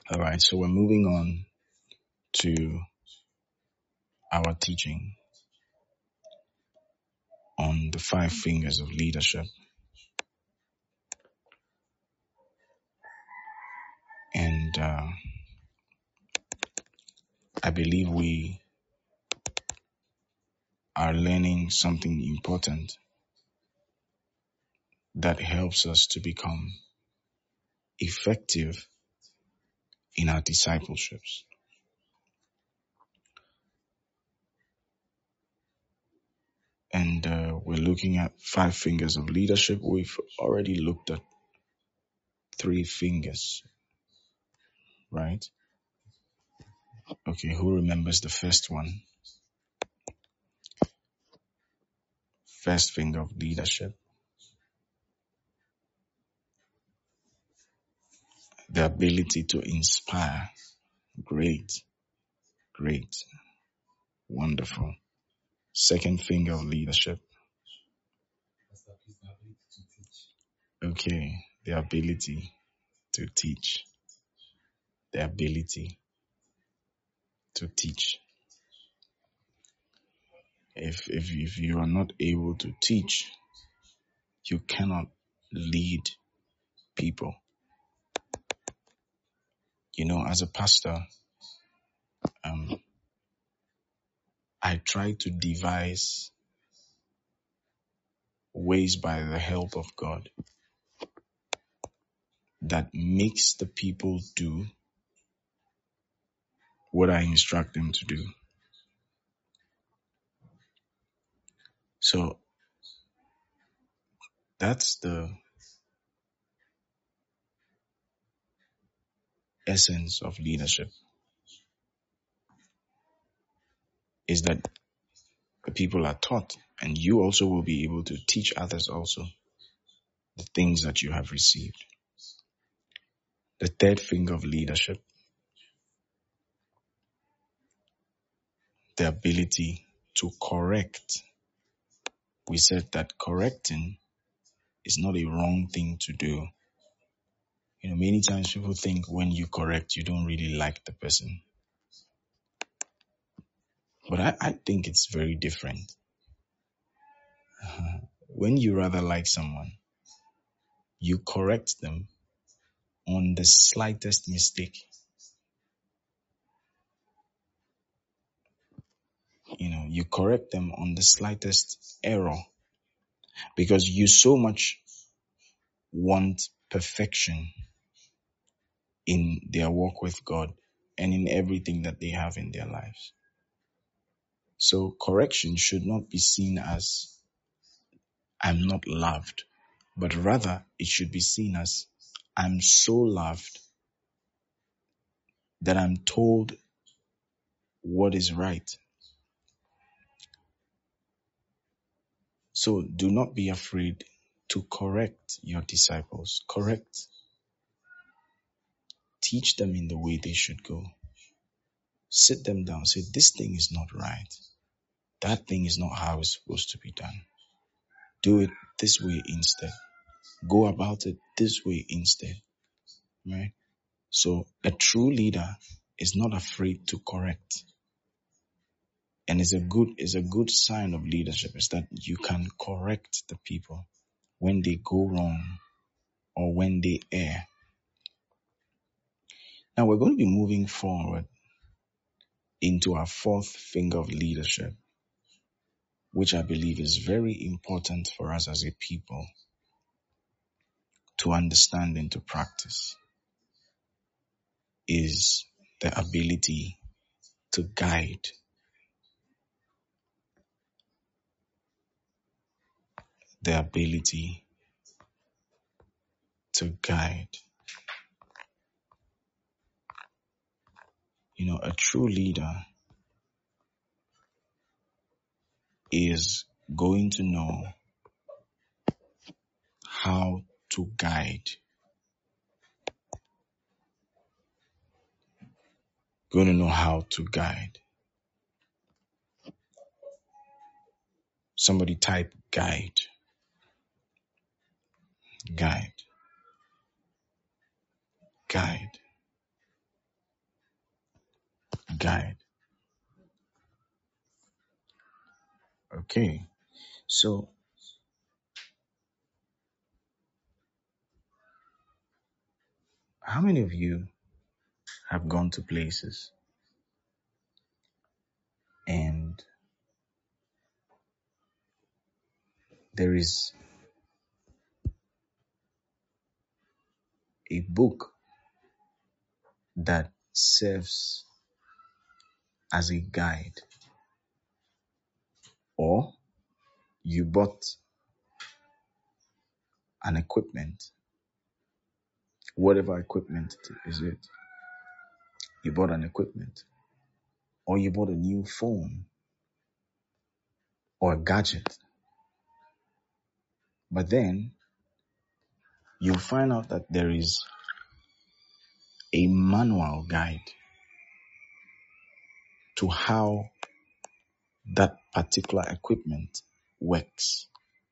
All right, so we're moving on to our teaching on the 5 fingers of leadership. And I believe we are learning something important that helps us to become effective in our discipleships. And we're looking at 5 fingers of leadership. We've already looked at 3 fingers, right? Okay, who remembers the first one? First finger of leadership. The ability to inspire. Great, great, wonderful. Second finger of leadership. Okay, the ability to teach. The ability to teach. If you are not able to teach, you cannot lead people. You know, as a pastor, I try to devise ways by the help of God that makes the people do what I instruct them to do. So that's the essence of leadership, is that the people are taught, and you also will be able to teach others also the things that you have received. The third finger of leadership, the ability to correct. We said that correcting is not a wrong thing to do. You know, many times people think when you correct, you don't really like the person. But I think it's very different. When you rather like someone, you correct them on the slightest mistake. You know, you correct them on the slightest error because you so much want perfection in their walk with God and in everything that they have in their lives. So correction should not be seen as I'm not loved, but rather it should be seen as I'm so loved that I'm told what is right. So do not be afraid to correct your disciples. Correct. Teach them in the way they should go. Sit them down. Say, this thing is not right. That thing is not how it's supposed to be done. Do it this way instead. Go about it this way instead. Right? So a true leader is not afraid to correct. And it's a good sign of leadership is that you can correct the people when they go wrong or when they err. Now we're going to be moving forward into our 4th finger of leadership, which I believe is very important for us as a people to understand and to practice, is the ability to guide. The ability to guide. You know, a true leader is going to know how to guide. Going to know how to guide. Somebody type guide. Guide. Guide. guide. Okay. So, how many of you have gone to places and there is a book that serves as a guide, or you bought an equipment, whatever equipment is it, you bought an equipment, or you bought a new phone or a gadget, but then you find out that there is a manual guide to how that particular equipment works.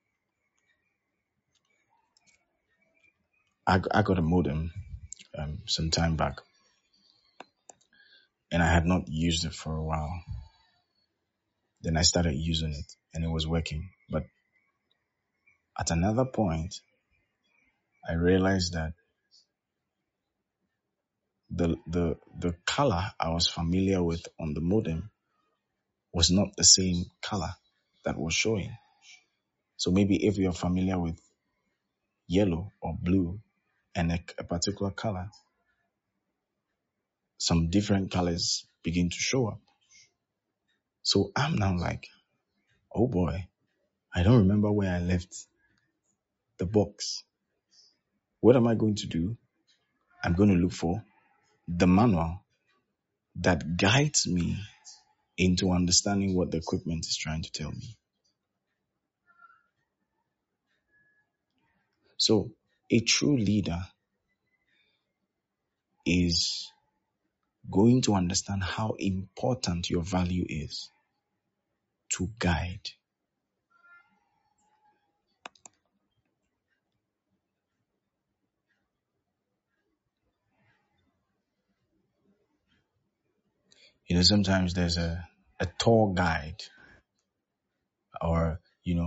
I got a modem some time back, and I had not used it for a while. Then I started using it and it was working. But at another point, I realized that the color I was familiar with on the modem was not the same color that was showing. So maybe if you're familiar with yellow or blue and a particular color, some different colors begin to show up. So I'm now like, oh boy, I don't remember where I left the box. What am I going to do? I'm going to look for the manual that guides me into understanding what the equipment is trying to tell me. So a true leader is going to understand how important your value is to guide. Sometimes there's a tour guide or,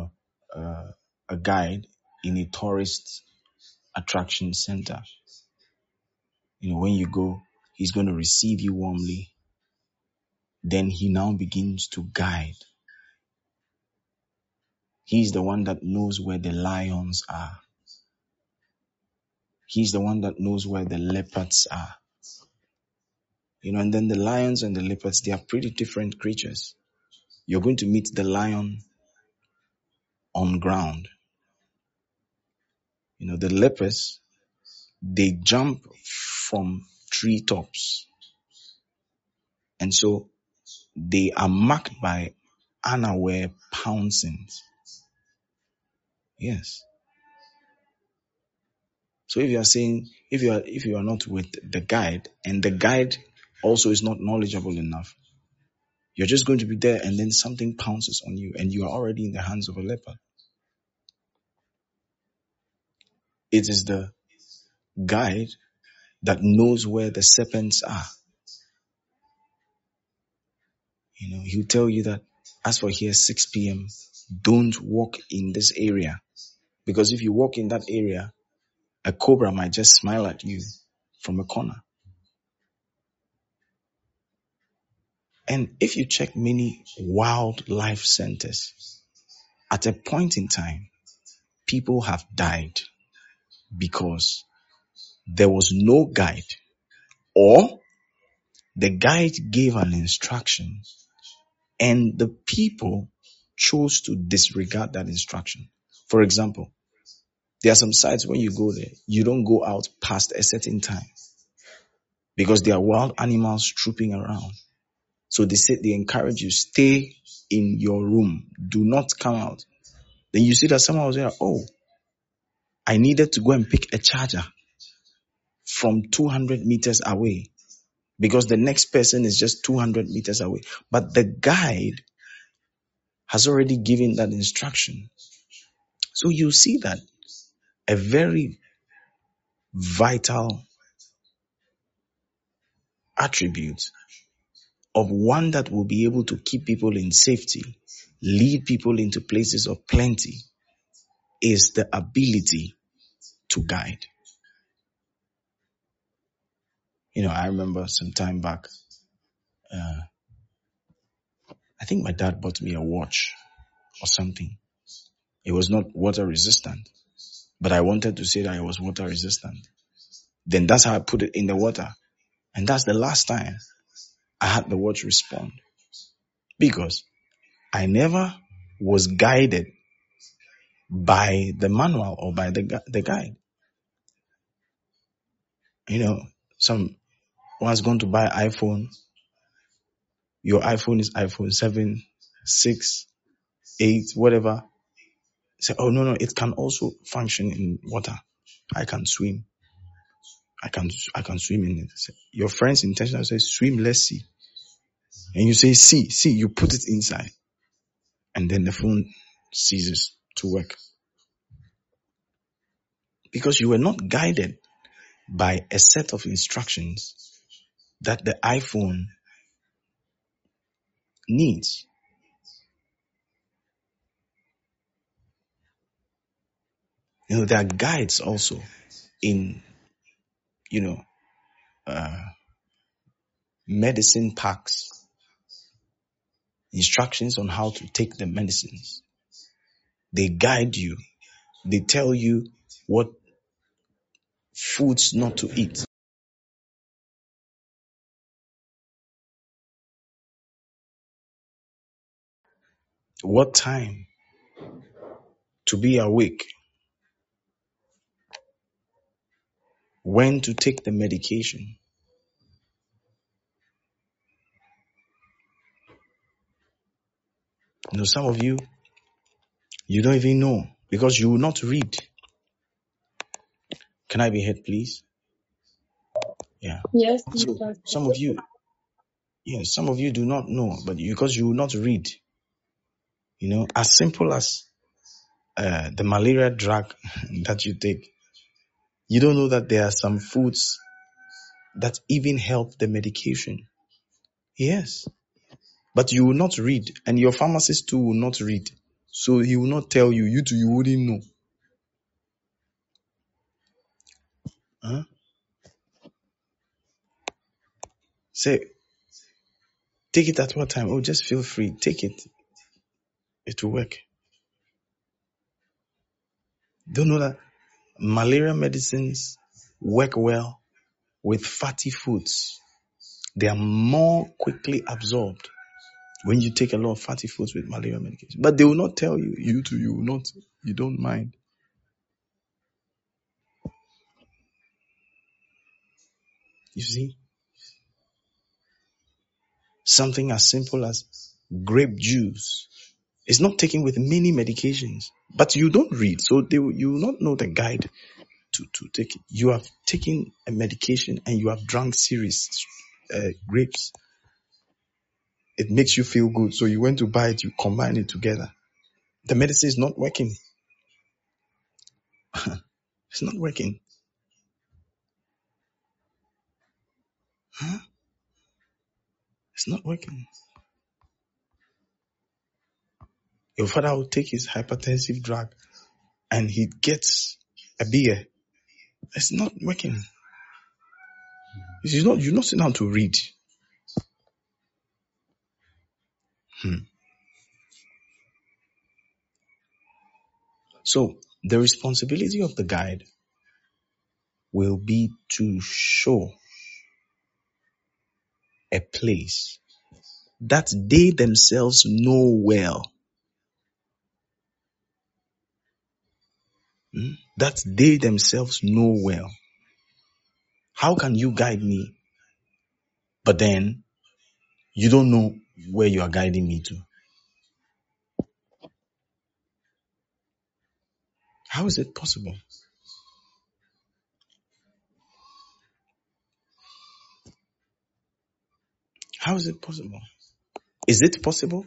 a guide in a tourist attraction center. When you go, he's going to receive you warmly. Then he now begins to guide. He's the one that knows where the lions are. He's the one that knows where the leopards are. And then the lions and the leopards, they are pretty different creatures. You're going to meet the lion on ground. The leopards, they jump from treetops. And so they are marked by unaware pouncings. Yes. So if you are not with the guide, and the guide also is not knowledgeable enough, you're just going to be there and then something pounces on you and you are already in the hands of a leopard. It is the guide that knows where the serpents are. He'll tell you that as for here, 6 p.m., don't walk in this area. Because if you walk in that area, a cobra might just smile at you from a corner. And if you check many wildlife centers, at a point in time, people have died because there was no guide, or the guide gave an instruction and the people chose to disregard that instruction. For example, there are some sites when you go there, you don't go out past a certain time because there are wild animals trooping around. So they encourage you, stay in your room. Do not come out. Then you see that someone was there, oh, I needed to go and pick a charger from 200 meters away because the next person is just 200 meters away. But the guide has already given that instruction. So you see that a very vital attribute of one that will be able to keep people in safety, lead people into places of plenty, is the ability to guide. I remember some time back, I think my dad bought me a watch or something. It was not water resistant, but I wanted to say that it was water resistant. Then that's how I put it in the water. And that's the last time I had the watch respond, because I never was guided by the manual or by the guide. Someone's going to buy iPhone. Your iPhone is iPhone 7, 6, 8, whatever. Say, oh, no, it can also function in water. I can swim. I can swim in it. Your friends intentionally say, swim, let's see. And you say, see, you put it inside. And then the phone ceases to work. Because you were not guided by a set of instructions that the iPhone needs. There are guides also in, medicine packs, instructions on how to take the medicines. They guide you. They tell you what foods not to eat. What time to be awake. When to take the medication. Some of you don't even know because you will not read. Can I be heard, please? Yeah. Yes. So some of you do not know, but because you will not read. As simple as the malaria drug that you take. You don't know that there are some foods that even help the medication. Yes. But you will not read, and your pharmacist too will not read. So he will not tell you. You too, you wouldn't know. Huh? Say, take it at what time? Oh, just feel free. Take it. It will work. Don't know that malaria medicines work well with fatty foods. They are more quickly absorbed when you take a lot of fatty foods with malaria medication. But they will not tell you. You too, you don't mind. You see? Something as simple as grape juice is not taken with many medications, but you don't read, so you will not know the guide to take it. You have taken a medication and you have drunk series grapes. It makes you feel good, so you went to buy it, you combine it together. The medicine is not working. It's not working. Huh? It's not working. Your father will take his hypertensive drug and he gets a beer. It's not working. You're not sitting down to read. So the responsibility of the guide will be to show a place that they themselves know well. That they themselves know well. How can you guide me, but then you don't know where you are guiding me to? How is it possible? How is it possible? Is it possible?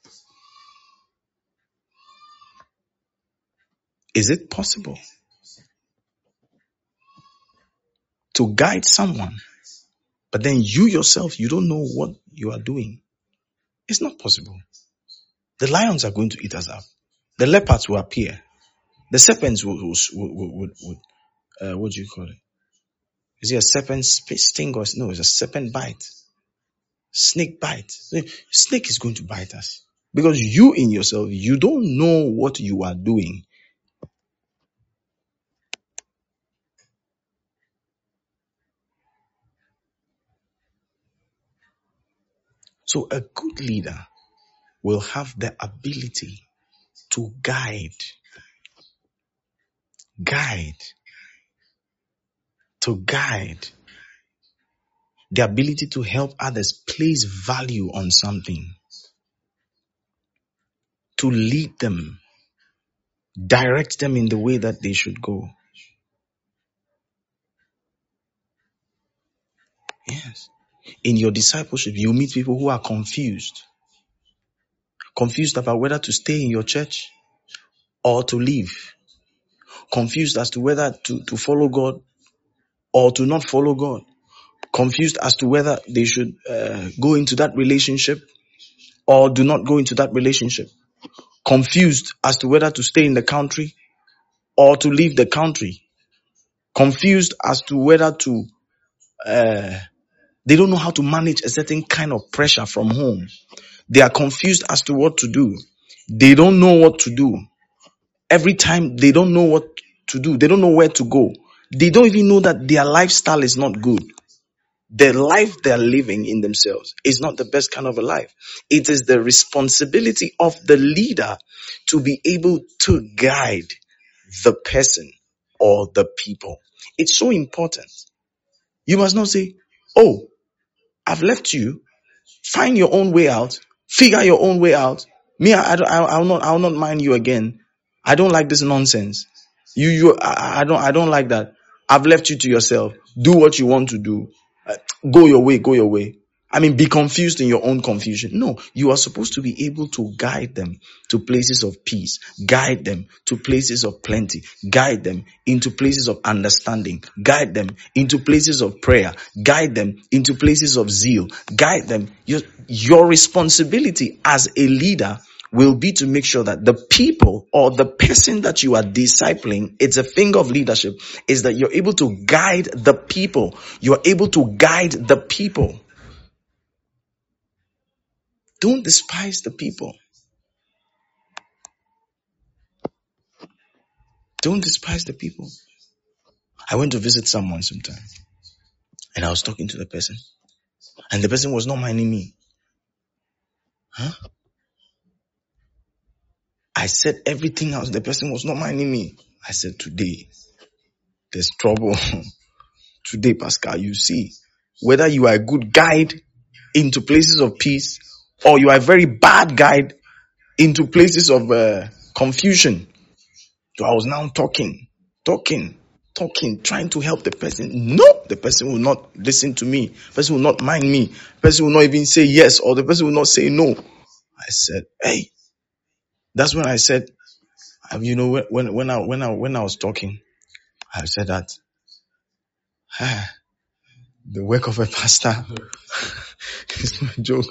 Is it possible to guide someone, But then you yourself, you don't know what you are doing. It's not possible. The lions are going to eat us up. The leopards will appear. The serpents would what do you call it? Is it a serpent sting or no? It's a serpent bite. Snake bite. Snake is going to bite us because you in yourself, you don't know what you are doing. So a good leader will have the ability to guide, the ability to help others place value on something, to lead them, direct them in the way that they should go. Yes. In your discipleship, you meet people who are confused about whether to stay in your church or to leave, confused as to whether to follow God or to not follow God, confused as to whether they should go into that relationship or do not go into that relationship, confused as to whether to stay in the country or to leave the country, confused as to whether to they don't know how to manage a certain kind of pressure from home. They are confused as to what to do. They don't know what to do. Every time they don't know what to do, they don't know where to go. They don't even know that their lifestyle is not good. The life they're living in themselves is not the best kind of a life. It is the responsibility of the leader to be able to guide the person or the people. It's so important. You must not say, oh, I've left you. Find your own way out. Figure your own way out. Me, I'll not mind you again. I don't like this nonsense. I don't like that. I've left you to yourself. Do what you want to do. Go your way. I mean, be confused in your own confusion. No, you are supposed to be able to guide them to places of peace, guide them to places of plenty, guide them into places of understanding, guide them into places of prayer, guide them into places of zeal, guide them. Your responsibility as a leader will be to make sure that the people or the person that you are discipling, it's a thing of leadership, is that you're able to guide the people. You're able to guide the people. Don't despise the people. Don't despise the people. I went to visit someone sometime and I was talking to the person and the person was not minding me. I said everything else. The person was not minding me. I said, today, there's trouble. Today, Pascal, you see, whether you are a good guide into places of peace or you are a very bad guide into places of confusion. So I was now talking, trying to help the person. No, the person will not listen to me. The person will not mind me. The person will not even say yes, or the person will not say no. I said, hey, that's when I said, you know, when I was talking, I said that the work of a pastor is no joke.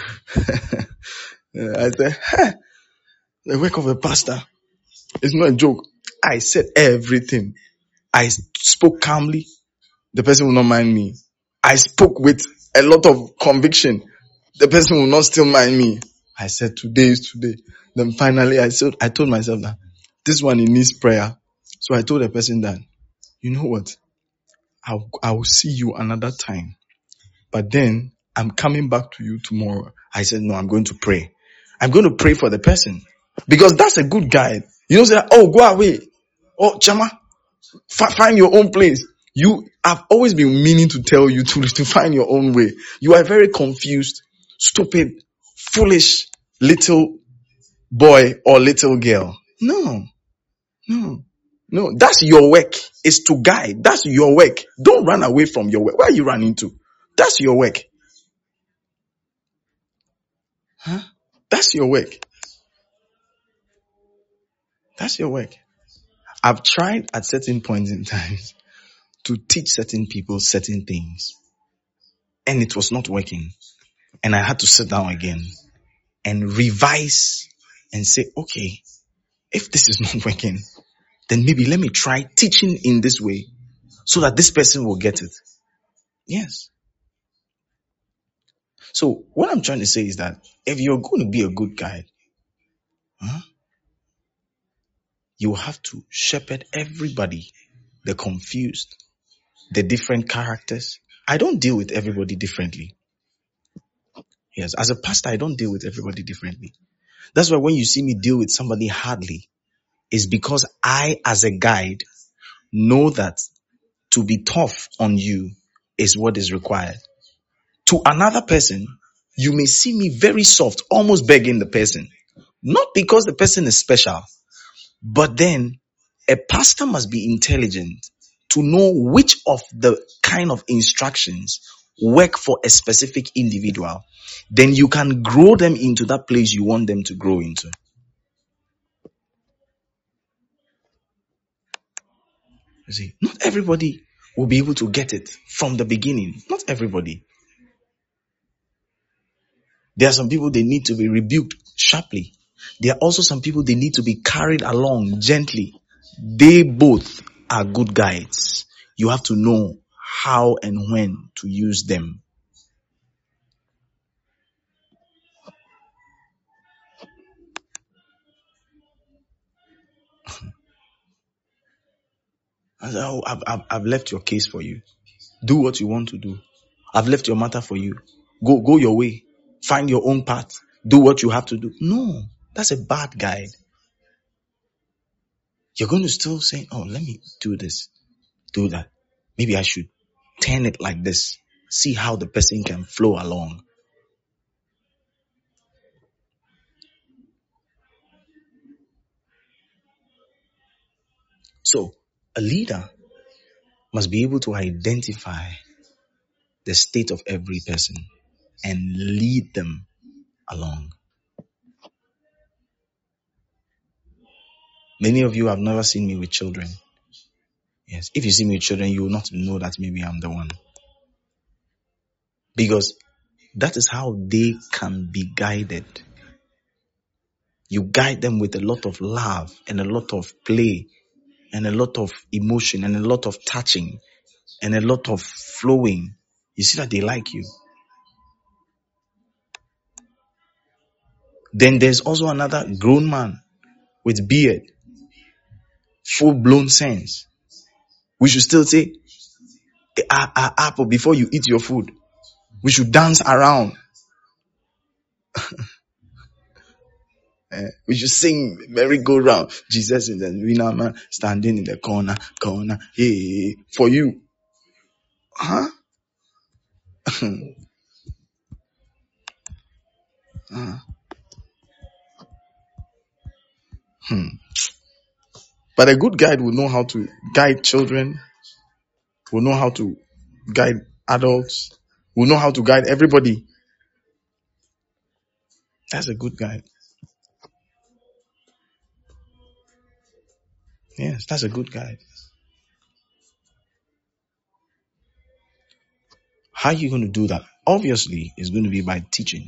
I said, the work of a pastor is not a joke. I said everything. I spoke calmly. The person will not mind me. I spoke with a lot of conviction. The person will not still mind me. I said, today is today. Then finally, I told myself that this one, it needs prayer. So I told the person that, you know what? I will see you another time. But then I'm coming back to you tomorrow. I said, no, I'm going to pray. I'm going to pray for the person because that's a good guide. You don't say, oh, go away. Oh, Chama, find your own place. I've always been meaning to tell you to find your own way. You are very confused, stupid, foolish little boy or little girl. No. That's your work, is to guide. That's your work. Don't run away from your work. Where are you running to? That's your work. That's your work. That's your work. I've tried at certain points in time to teach certain people certain things. and it was not working. And I had to sit down again and revise and say, okay, if this is not working, then maybe let me try teaching in this way so that this person will get it. Yes. So what I'm trying to say is that if you're going to be a good guide, you have to shepherd everybody, the confused, the different characters. I don't deal with everybody differently. Yes, as a pastor, I don't deal with everybody differently. That's why when you see me deal with somebody hardly, it's because I, as a guide, know that to be tough on you is what is required. To another person, you may see me very soft, almost begging the person. Not because the person is special, but then a pastor must be intelligent to know which of the kind of instructions work for a specific individual. Then you can grow them into that place you want them to grow into. You see, not everybody will be able to get it from the beginning. Not everybody. There are some people they need to be rebuked sharply. There are also some people they need to be carried along gently. They both are good guides. You have to know how and when to use them. I said, oh, I've left your case for you. Do what you want to do. I've left your matter for you. Go your way. Find your own path. Do what you have to do. No, that's a bad guide. You're going to still say, oh, let me do this, do that. Maybe I should turn it like this. See how the person can flow along. So a leader must be able to identify the state of every person and lead them along. Many of you have never seen me with children. Yes, if you see me with children, you will not know that maybe I'm the one. Because that is how they can be guided. You guide them with a lot of love and a lot of play and a lot of emotion and a lot of touching and a lot of flowing. You see that they like you. Then there's also another grown man with beard, full-blown sense. We should still say, apple before you eat your food. We should dance around. We should sing merry-go-round. Jesus is the winner man standing in the corner. Hey, for you. Huh? But a good guide will know how to guide children, will know how to guide adults, will know how to guide everybody. That's a good guide. Yes, that's a good guide. How are you going to do that? Obviously, it's going to be by teaching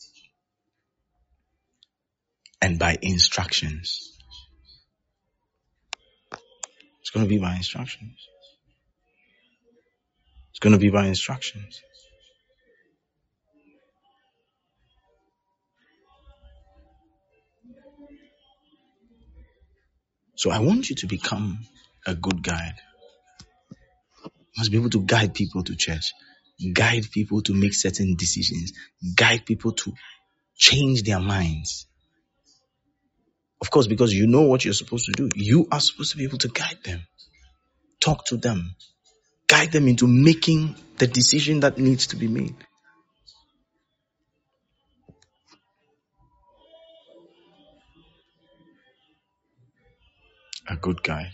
and by instructions. It's going to be by instructions. It's going to be by instructions. So I want you to become a good guide. You must be able to guide people to church, guide people to make certain decisions, guide people to change their minds. Of course, because you know what you're supposed to do. You are supposed to be able to guide them, talk to them, guide them into making the decision that needs to be made. A good guide.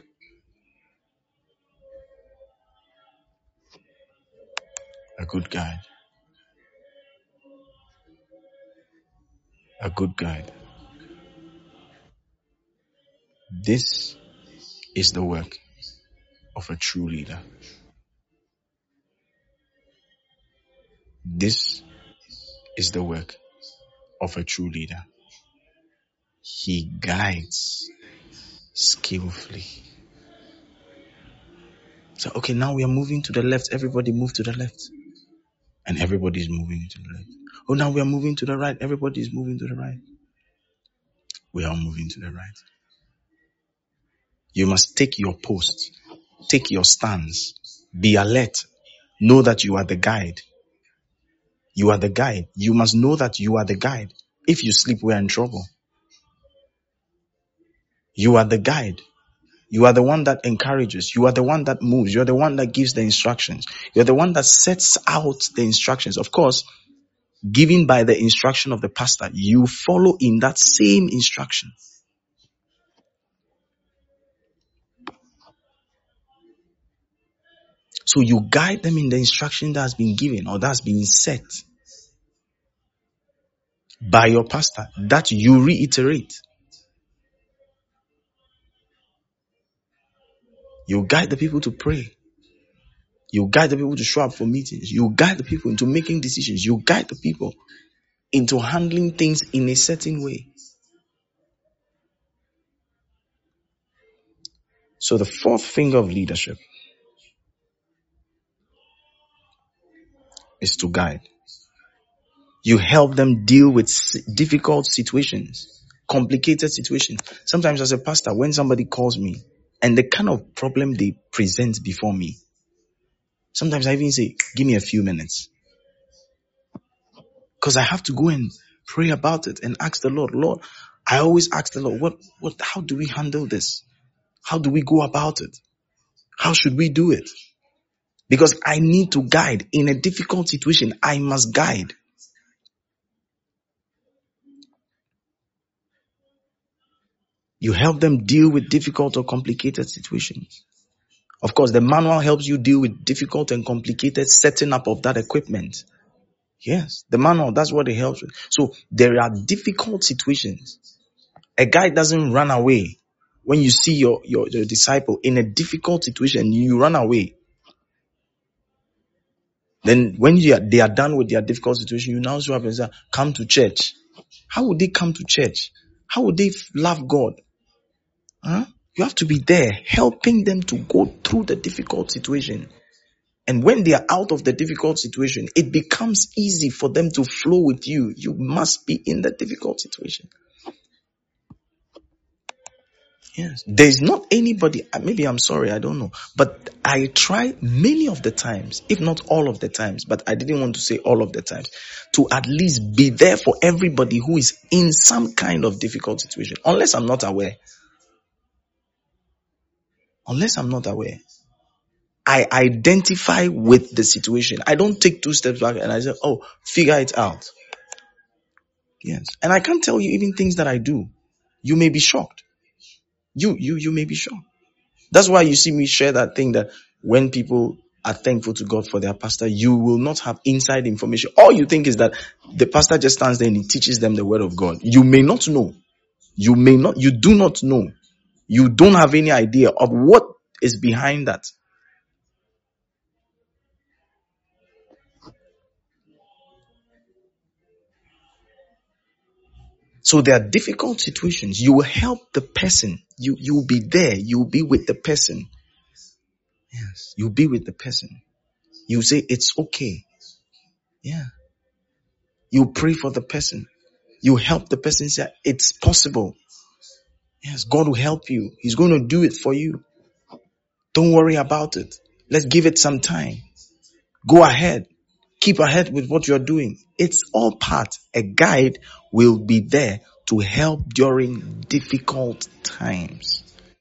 A good guide. A good guide. This is the work of a true leader. This is the work of a true leader. He guides skillfully. So, okay, now we are moving to the left. Everybody move to the left. And everybody is moving to the left. Oh, now we are moving to the right. Everybody is moving to the right. We are moving to the right. You must take your post. Take your stance. Be alert. Know that you are the guide. You are the guide. You must know that you are the guide. If you sleep, we are in trouble. You are the guide. You are the one that encourages. You are the one that moves. You are the one that gives the instructions. You are the one that sets out the instructions. Of course, given by the instruction of the pastor, you follow in that same instruction. So you guide them in the instruction that has been given or that's been set by your pastor, that you reiterate. You guide the people to pray. You guide the people to show up for meetings. You guide the people into making decisions. You guide the people into handling things in a certain way. So the fourth finger of leadership is to guide. You help them deal with difficult situations, complicated situations. Sometimes as a pastor, when somebody calls me and the kind of problem they present before me, sometimes I even say, give me a few minutes. Because I have to go and pray about it and ask the Lord. Lord, I always ask the Lord, how do we handle this? How do we go about it? How should we do it? Because I need to guide. In a difficult situation, I must guide. You help them deal with difficult or complicated situations. Of course, the manual helps you deal with difficult and complicated setting up of that equipment. Yes, the manual, that's what it helps with. So there are difficult situations. A guy doesn't run away. When you see your disciple in a difficult situation, you run away. Then when they are done with their difficult situation, you now show up and say, come to church. How would they come to church? How would they love God? Huh? You have to be there helping them to go through the difficult situation. And when they are out of the difficult situation, it becomes easy for them to flow with you. You must be in the difficult situation. Yes. There's not anybody, maybe I'm sorry, I don't know. But I try many of the times, if not all of the times, but I didn't want to say all of the times, to at least be there for everybody who is in some kind of difficult situation. Unless I'm not aware. I identify with the situation. I don't take 2 steps back and I say, figure it out. Yes. And I can't tell you even things that I do. You may be shocked. You may be shocked. That's why you see me share that thing that when people are thankful to God for their pastor, you will not have inside information. All you think is that the pastor just stands there and he teaches them the word of God. You may not know. You do not know. You don't have any idea of what is behind that. So there are difficult situations. You will help the person. You will be there. You will be with the person. Yes. You'll be with the person. You say it's okay. Yeah. You pray for the person. You help the person say it's possible. Yes, God will help you. He's going to do it for you. Don't worry about it. Let's give it some time. Go ahead. Keep ahead with what you're doing. It's all part. A guide will be there to help during difficult times.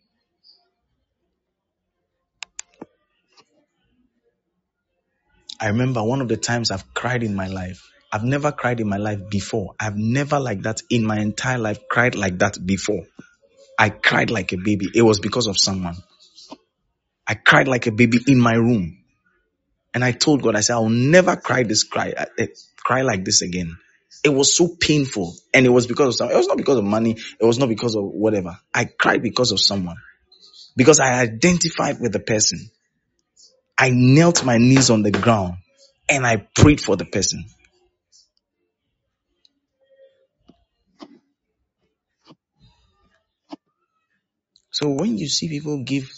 I remember one of the times I've cried in my life. I've never cried in my life before. I've never like that in my entire life cried like that before. I cried like a baby. It was because of someone. I cried like a baby in my room. And I told God, I said, I'll never cry like this again. It was so painful. And it was because of someone. It was not because of money. It was not because of whatever. I cried because of someone. Because I identified with the person. I knelt my knees on the ground. and I prayed for the person. So when you see people give,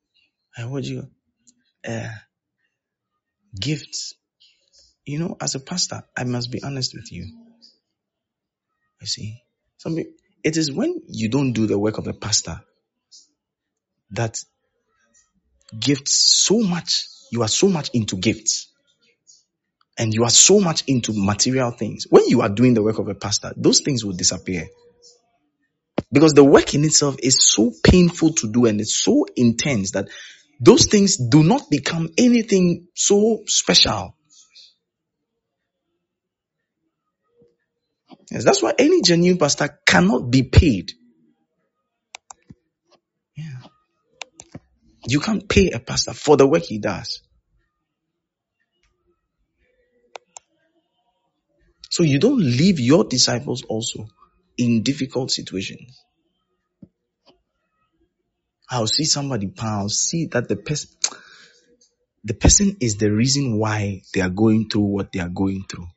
gifts, as a pastor, I must be honest with you. You see, it is when you don't do the work of the pastor that gifts so much, you are so much into gifts and you are so much into material things. When you are doing the work of a pastor, those things will disappear because the work in itself is so painful to do and it's so intense that those things do not become anything so special. Yes, that's why any genuine pastor cannot be paid. Yeah. You can't pay a pastor for the work he does. So you don't leave your disciples also in difficult situations. I'll see somebody, I'll see that the person is the reason why they are going through what they are going through.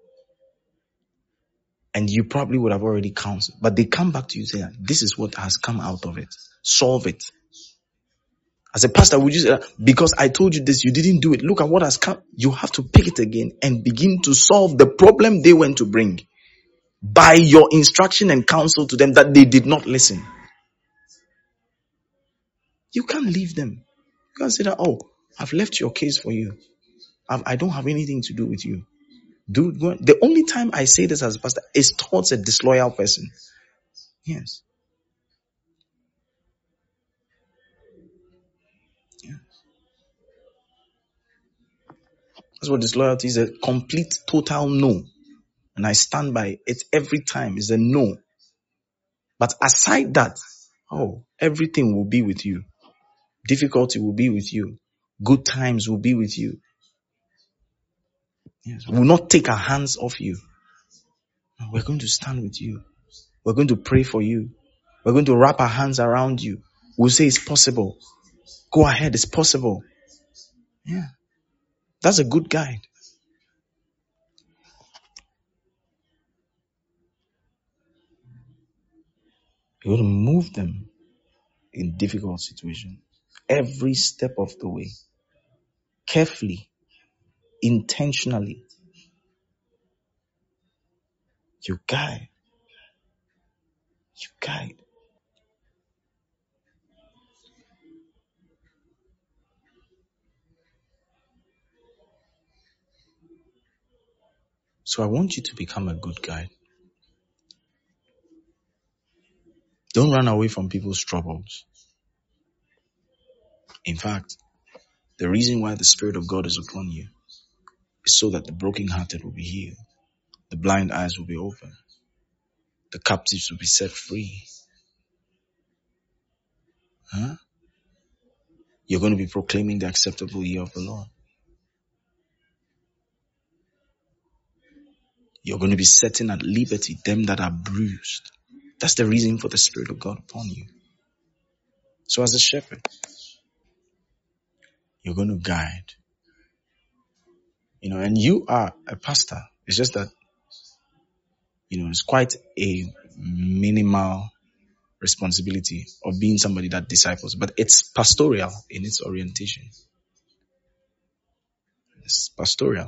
And you probably would have already counseled, but they come back to you saying, this is what has come out of it. Solve it. As a pastor, would you say, because I told you this, you didn't do it. Look at what has come. You have to pick it again and begin to solve the problem they went to bring by your instruction and counsel to them that they did not listen. You can't leave them. You can't say that, I've left your case for you. I don't have anything to do with you. The only time I say this as a pastor is towards a disloyal person. Yes. Yeah. That's what disloyalty is, a complete, total no. And I stand by it every time. It's a no. But aside that, everything will be with you. Difficulty will be with you. Good times will be with you. Yes. We will not take our hands off you. We're going to stand with you. We're going to pray for you. We're going to wrap our hands around you. We'll say it's possible. Go ahead, it's possible. Yeah. That's a good guide. You're going to move them in difficult situations. Every step of the way. Carefully. Intentionally. You guide. You guide. So I want you to become a good guide. Don't run away from people's troubles. In fact, the reason why the Spirit of God is upon you is so that the brokenhearted will be healed. The blind eyes will be opened. The captives will be set free. You're going to be proclaiming the acceptable year of the Lord. You're going to be setting at liberty them that are bruised. That's the reason for the Spirit of God upon you. So as a shepherd, you're going to guide. And you are a pastor. It's just that, it's quite a minimal responsibility of being somebody that disciples, but it's pastoral in its orientation. It's pastoral.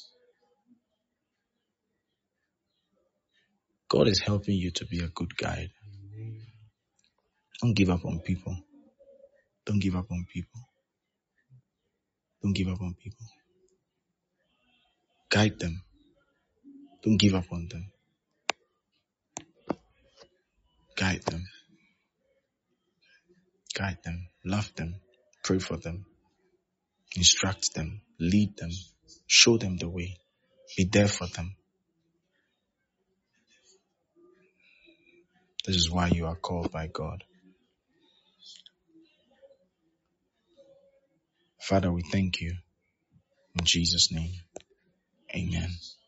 God is helping you to be a good guide. Don't give up on people. Don't give up on people. Don't give up on people. Guide them. Don't give up on them. Guide them. Guide them. Love them. Pray for them. Instruct them. Lead them. Show them the way. Be there for them. This is why you are called by God. Father, we thank you. In Jesus' name, amen.